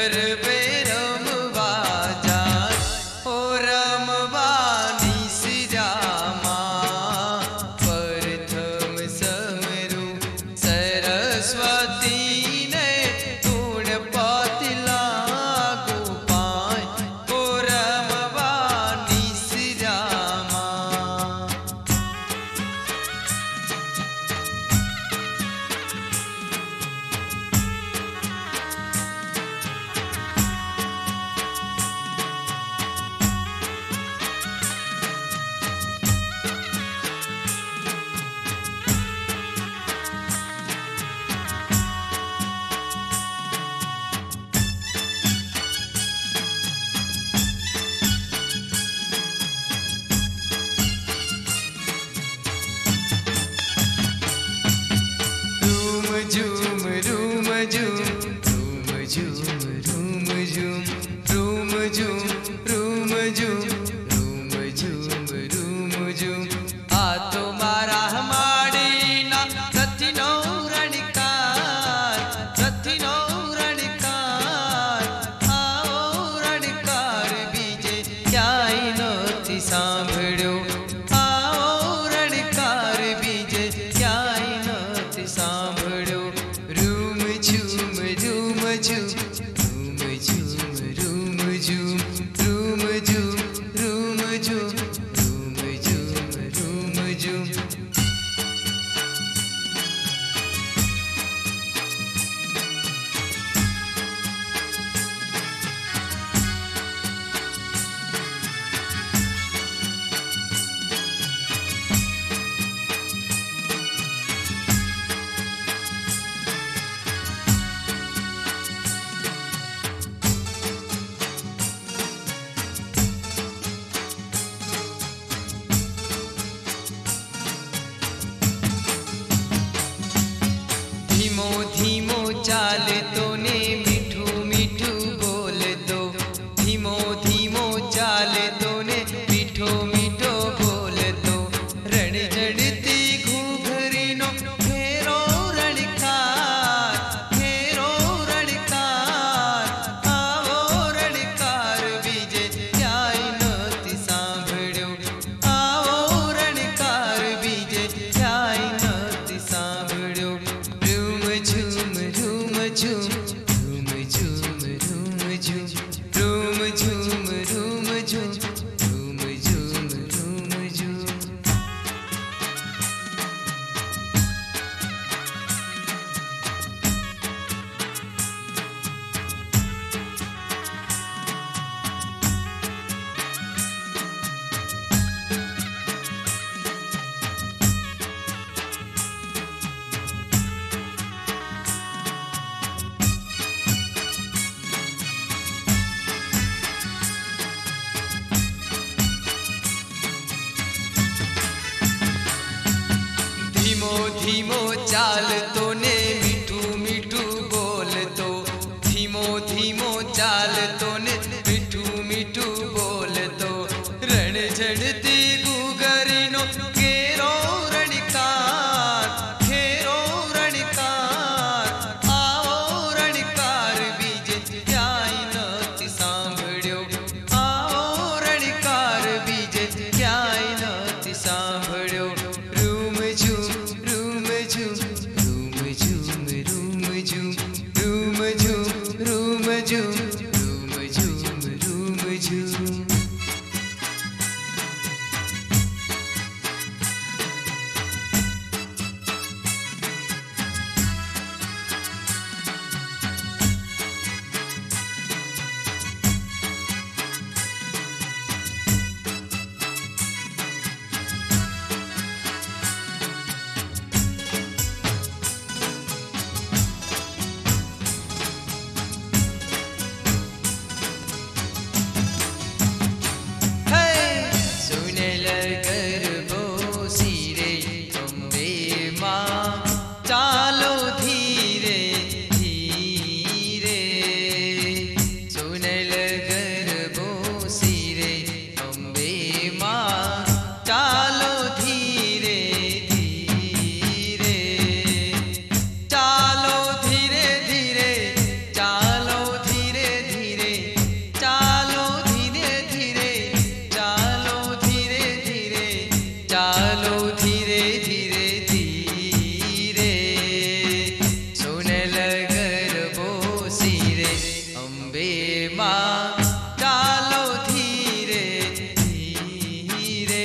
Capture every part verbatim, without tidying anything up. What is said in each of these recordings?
गरबे रमवा जाय ओ रमवा निसरामा प्रथम समरू सरस्वती ने गुण पातिला गोपाय ओ रमवा निसरामा। झूम रूम झूम रूम झूम रूम झूम रूम झूम रूम झूम रूम झूम रूम झूम आ तो मारा हमारी ना रथी नो रणकार रथी नो रणकार आओ रणकार बीजे क्याई नोती सांभळ्यो आओ रणकार बीजे क्याई नोती सांभळ्यो। रूम झूम रूम झूम रूम झूम रूम झूम रूम झूम रूम झूम रूम झूम रूम झूम। धीमो धीमो चाल तो ने मीठू मीठू बोल दो धीमो धीमो चाल तो ने मीठो मीठो बोल दो रण जड़ती घूघरी नो फेरो रणकार फेरो रणकार आओ रणकार बीजे क्याई नोती सांभळ्यो आओ रणकार बीजे क्याई नोती सांभळ्यो। झूम रूम झूम रूम झूम रूम झूम रूम झूम रूम झूम रूम झूम रूम झूम। धीमो धीमो चाल तो ने मीठू मीठू बोल दो धीमो धीमो चाल तो ने मीठू मीठू बोल दो रण झड़ती गुगरी नो केरो रणकार खेरो रणकार आओ रणकार बीजे क्याई नोती सांभळ्यो आओ रणकार बीजे क्याई नोती सांभळ्यो। रूम झूम रूम झूम रूम झूम रूम झूम रूम झूम रूम झूम रूम झूम बॉम्बे माँ चालो धीरे धीरे।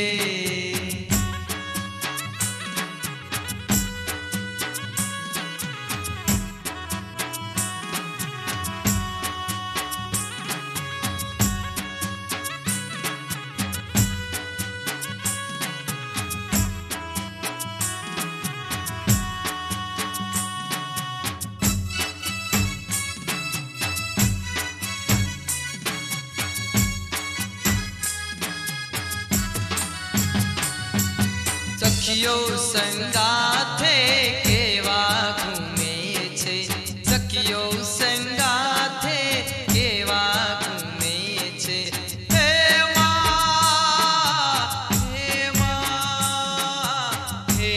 सखियो संगाथे केवा घूमे छे, सखियो संगाथे केवा घूमे छे। हे माँ हे माँ हे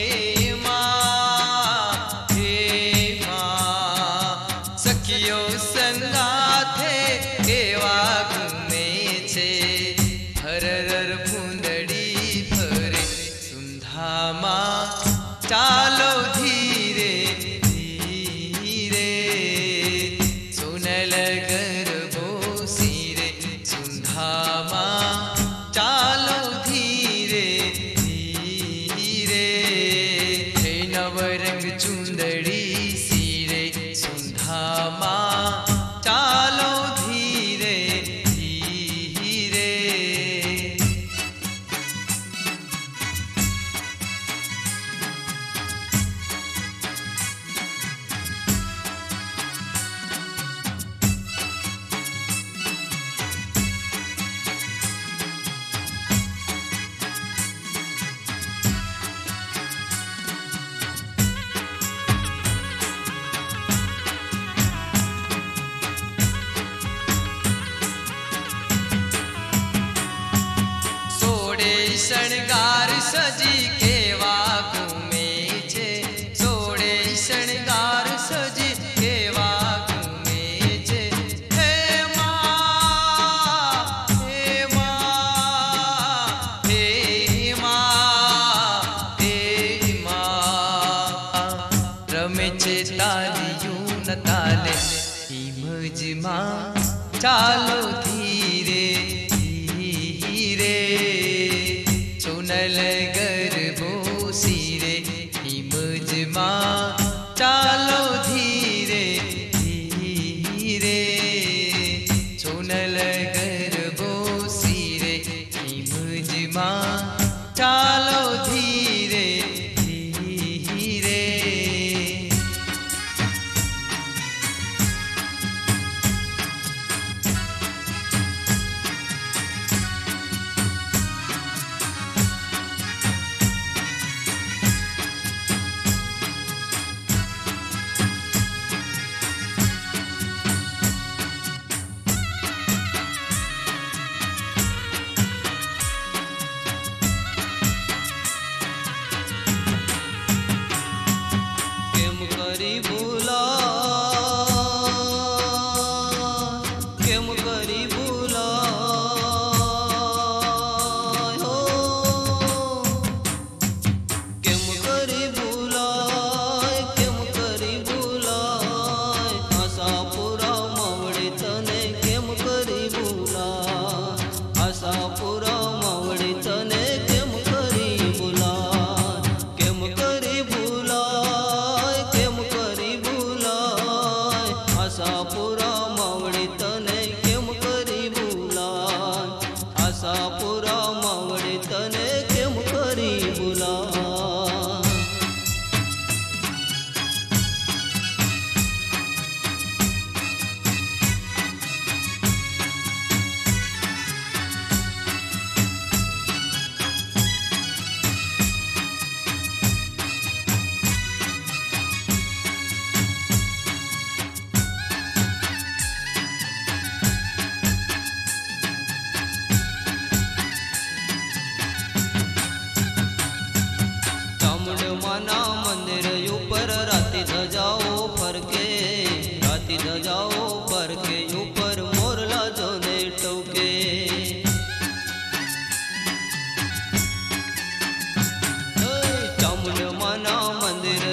माँ हे माँ, सखियो संगाथे केवा घूमे छे। हरर फूंदड़ी माँ चालो धीरे धीरे। सुनल गरबो सिरे सुंधा माँ चालो धीरे धीरे। हे नवरंग चुंदड़ी सिरे सुंधा माँ चालो धीरे धीरे। शणगार सजी केवा घूमे छे, सोड़े शणगार सजी केवा घूमे छे। हे माँ हे माँ हे माँ हे माँ, रमे छे तालियों न ताले हिमज माँ चालो धीरे धीरे। सुनल गरबो सिरे हिमज माँ चालो धीरे धीरे। सुनल गरबो सिरे हिमज माँ चालो धीरे धीरे।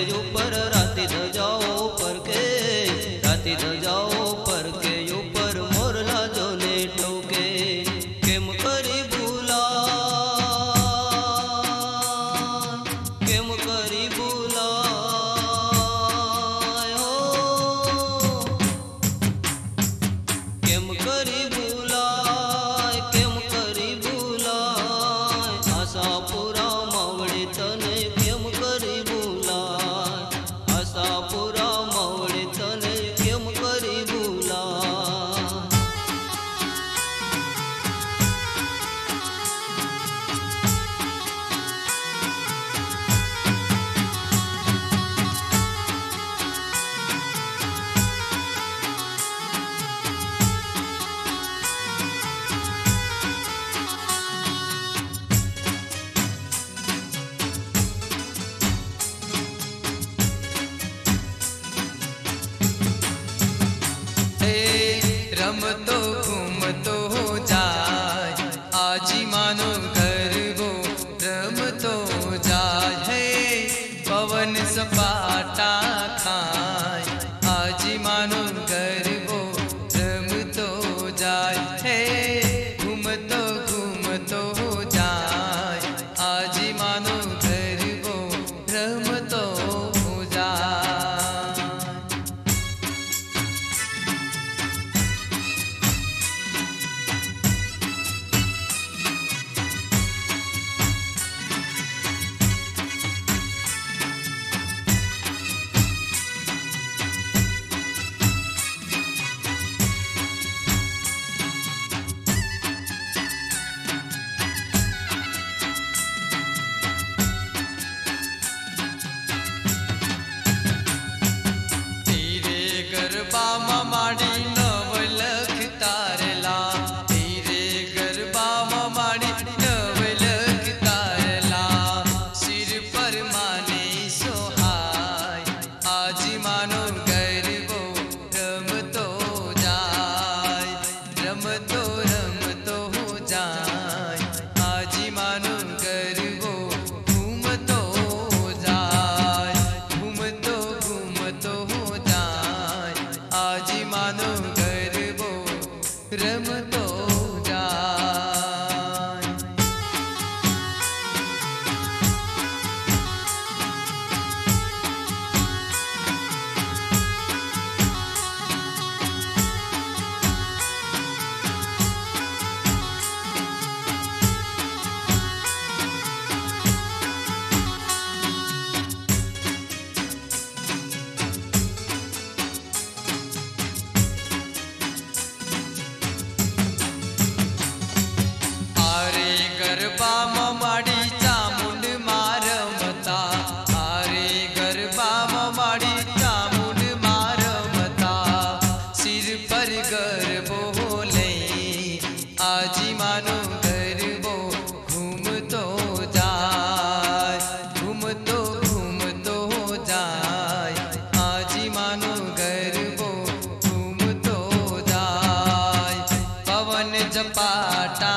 राती ध जाओ पर के ऊपर केम करी भूलाय केम करी भूलाय आशापुरा मावळे तने केम करी भूलाय आशापुरा मावळे तने केम करी भूलाय रमतो घूमतो जाय आजी मानो गरबो रमतो जाय है पवन सपाटा खाय आजी मानो गरबो रमतो जाय है घूमतो घूमतो जाय आजी मानो गरबो रमतो जाय गरबा माड़ी नवलख तारला तेरे गरबा माड़ी नवलख तारला सिर पर माने सोहाय आजी मानो गरबो रमतो जाय रमतो रमतो जाय आजी मानो गरबो घूमतो जाय घूमतो घूमतो जाय आजी मानो गरबो रमतो जाय गरबा माड़ी चामुंड मारमता आरे गरबा माड़ी चामुंड मारमता सिर पर गरबो ले आजी मानो गरबो घूमतो जाय घूमतो घूमतो जाय आजी मानो गरबो घूमतो जाय पवन जपाटा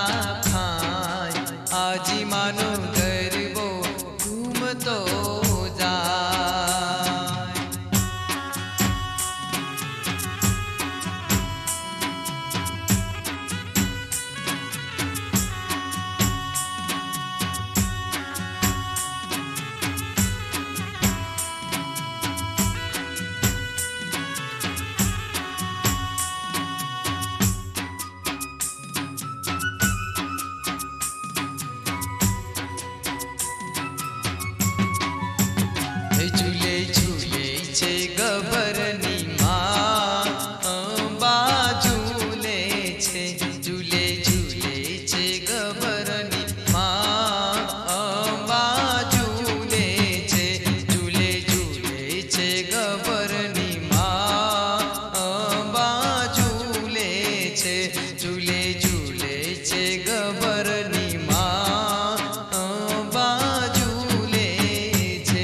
आजी मानो गरबो घूमतो जाय झूले झूले छे गबरनी माँ अंबा झूले छे झूले झूले छे गबरनी माँ अंबा झूले छे झूले झूले छे गबरनी माँ अंबा झूले छे झूले झूले छे गबरनी माँ अंबा झूले छे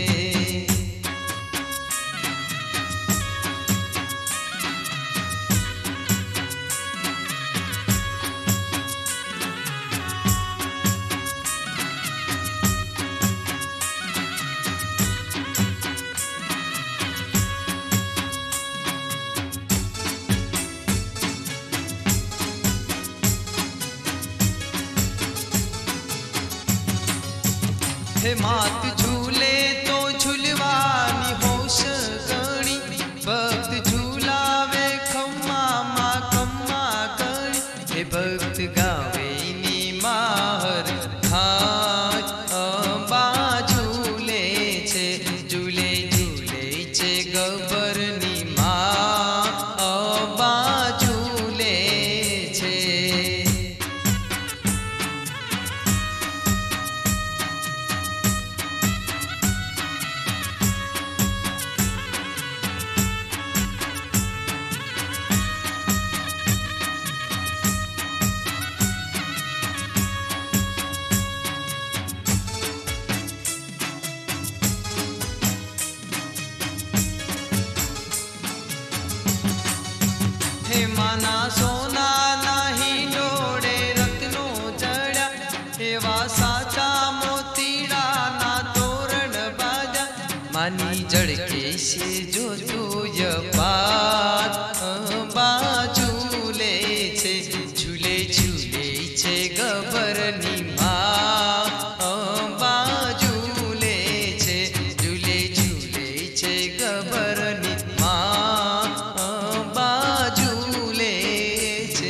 हे मात झूले तो झूलवानी होश गणी भक्त झूलावे खम्मा मा खम्मा भक्त गावे नी माहर हाथ अंबा झूले छे झूले झूले छे गब्बर नी मां अंबा झूले छे। हे माना सोना नाही डोळे रत्नो जड्या एवा साचा मोतीड़ा ना तोरण बाजा मानी जड़के से जो तू यपात अंबा झूले छे झूले झूले छे गब्बर नी मां अंबा झूले छे झूले झूले छे गब्बर नी मां अंबा झूले छे।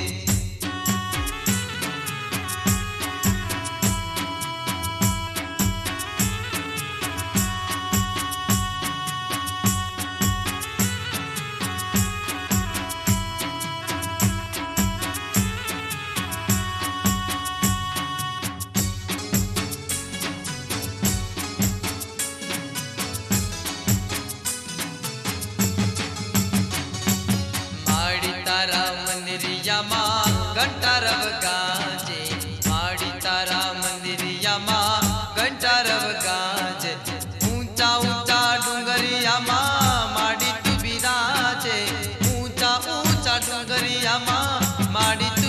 माड़ी तारा मंदिरिया मां घंटारव गाजे माड़ी तारा मंदिरिया मां घंटारव गाजे ऊंचा ऊंचा डूंगरिया मां माड़ी तू बिराजे ऊंचा ऊंचा डूंगरिया मां माड़ी